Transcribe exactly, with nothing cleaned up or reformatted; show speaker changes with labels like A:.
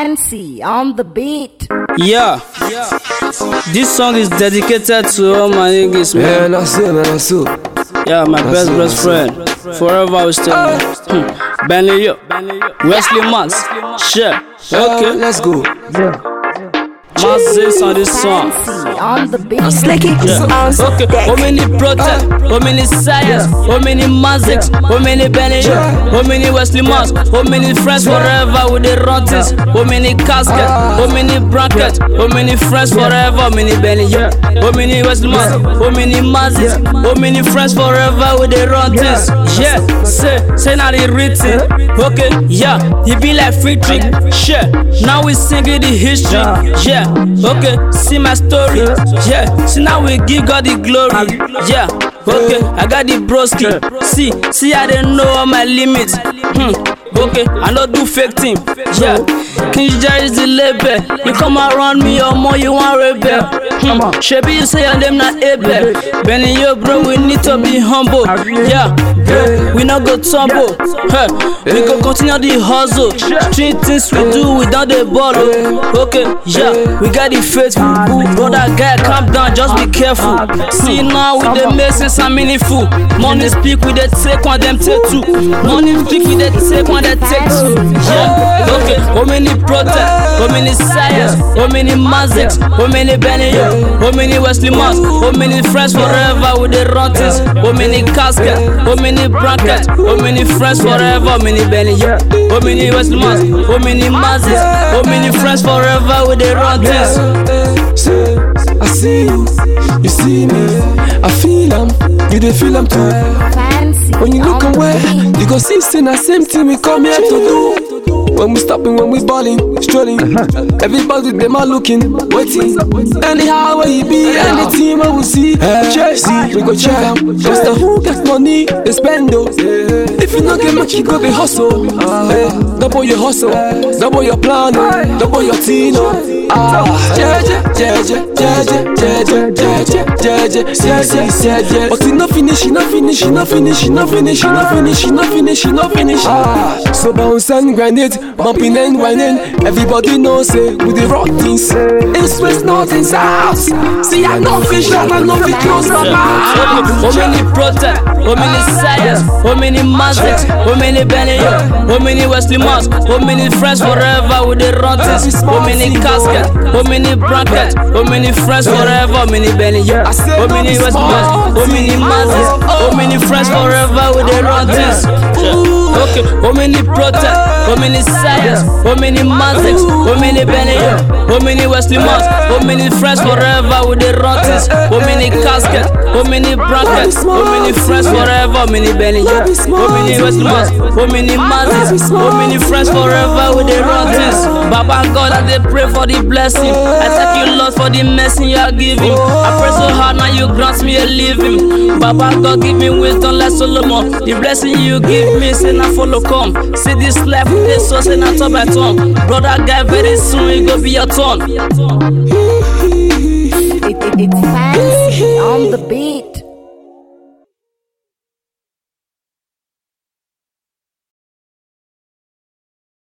A: Fancy on the beat.
B: Yeah, this song is dedicated to all my niggas, man.
C: Yeah, that's it, man, that's it.
B: Yeah, my best
C: it,
B: best friend. Forever I will stay. Hmm. Benny Yo, Wesley Mas, shit. Okay,
C: let's go.
B: Mas on this song.
A: Fancy on the beat.
B: Yeah. Okay, how many protests, how many science, how many Mazics, how many Benny Yo, how many Wesley Mas, how many friends forever with the rotters, how many caskets, how many brackets, how many friends forever, how many Benny Yo, how many Wesley Mas, how many Mazics, how many friends forever with the rotters. Yeah, say, say now they written. Okay, yeah, he be like free trick. Shit, now we singing the history. Yeah. Okay, see my story. Yeah, see now we give God the glory. Yeah, okay, I got the broski. See, see I didn't know all my limits. Hmm. Okay, I don't do fake thing. Yeah, King Jerry is the label. You come around me or more, you want rebel. Hmm. Shebi you say your name not Abel. Benny Yo, bro, we need to be humble. Yeah, bro, we not go tumble. Hey, we go continue the hustle. Street things we do without the ball. Okay, yeah, we got the faithful. Brother guy, calm down, just be careful. See now with the messing some meaningful. Money speak with the take one, them take two. Money speak with the take one, that take two. Yeah, okay, how many protests, how many science, how many Mazics, how many Benny Yo, how many Wesley Mas, how many friends forever with the rotters, how many caskets, how many brackets, how many friends forever, how many Benny Yo, how many Wesley Mas, how many Mazics, how many friends forever with the rotters.
C: I see you, you see me, I feel them, you dey feel them too.
A: Fancy
C: When you look
A: on the
C: away,
A: beat.
C: you go see it's the same thing we come here to do. When we stopping, when we balling, strolling, everybody them are looking, waiting. Anyhow where you be, any team I will see. Chelsea, we go check them. Just the who gets money, they spend though. If you not get much, you go be hustle. Hey, double your hustle, double your plan, double your team. Ah, jeje, jeje, jeje, jeje, jeje, jeje, jeje, jeje. But it not finish, it not finish, it not finish, it not finish, it not finish, it not finish, it not finish. Ah, so bounce and grind it, bumping and whining. Everybody knows it with the rock things. East, west, north and south. See I know fish and I know fish close my mouth.
B: How many protests, how many science, how many Mazics, how many Benny Yo, how many Wesley Mas, how many friends forever with the rotters, how many caskets, how many brackets, how many friends forever, how many Benny Yo, how many Wesley Mas, how many Mazics, how many friends forever with the rotters. Okay, how many protests, how many science, how many Mazics, how many Benny Yo, how many Wesley Mas, how many friends forever with the rotters, how many caskets, how many brackets, how many friends forever, how many Benny Yo, how many Wesley Mas, how many Mazics, how many friends forever with the rotters. Baba God, I dey pray for the blessing. I thank you Lord for the mercy you are giving. I pray so hard now you grant me a living. Baba God, give me wisdom like Solomon. The blessing you give me, say na follow come. See this life with this source and I turn by turn. Brother guy, very soon it go be your turn.
A: It, it, it's fancy on the beat.